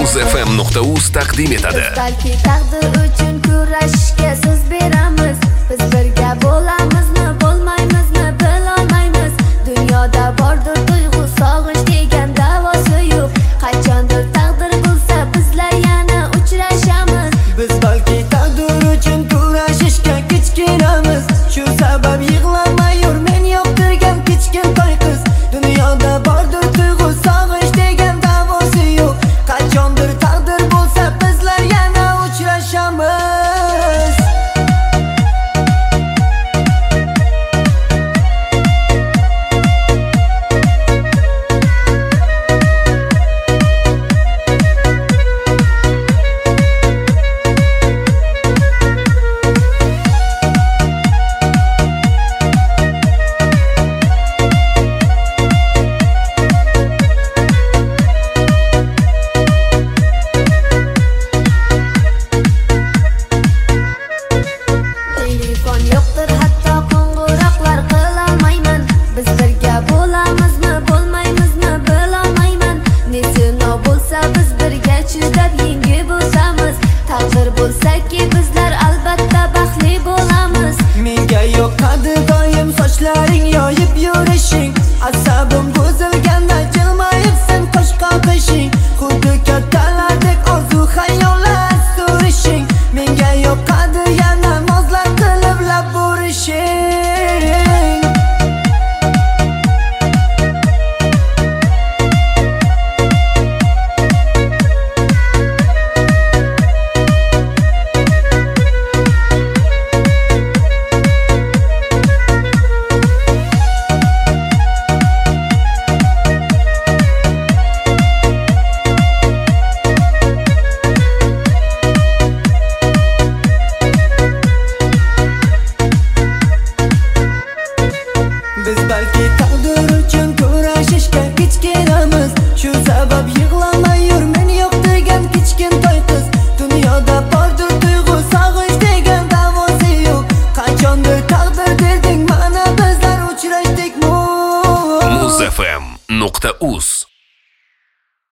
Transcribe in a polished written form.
muzfm.uz taqdim etadi. Balki taqdir uchun kurashishga so'z beramiz. Biz birga bo'lamizmi, bo'lmaymizmi bilolmaymiz. Dunyoda bordir tuyg'u, sog'inch degan davosi yo'q. Qachondir taqdir bo'lsa bizlar yana uchrashamiz. Biz balki taqdir uchun kurashishga kechikamiz. Shu sabab yig'lamay yur, men yoqtirgan kichkintoy qiz. Dunyoda bordir tuyg'u, sog'inch degan davosi yo'q. Qachondir taqdir bo'lsa bizlar yana uchrashamiz. Telefon yo'qdir, hatto qo'ng'iroqlar qilolmayman. Biz birga bo'lamizmi, bo'lmaymizmi bilolmayman. Nesino bo'lsa biz birga chidab yengib o'tamiz. Taqdir bo'lsaki bizlar albatta baxtli bo'lamiz. Menga yoqadi doim sochlaring yoyib yurishing. Asabim buzilganda jilmayibsan qo'sh qoqishing. Xuddi kattalardek orzu xayollar surishing. Menga yoqadi yana nozlar qilib lab urishing. Biz balki taqdir uchun kurashishga kechikamiz. Shu sabab yig'lamay yur, men yoqtirgan kichkintoy qiz. Dunyoda bordir tuyg'u, sog'inch degan davosi yo'q. Qachondir taqdir derding, mana bizlar uchrashdik. muzfm.uz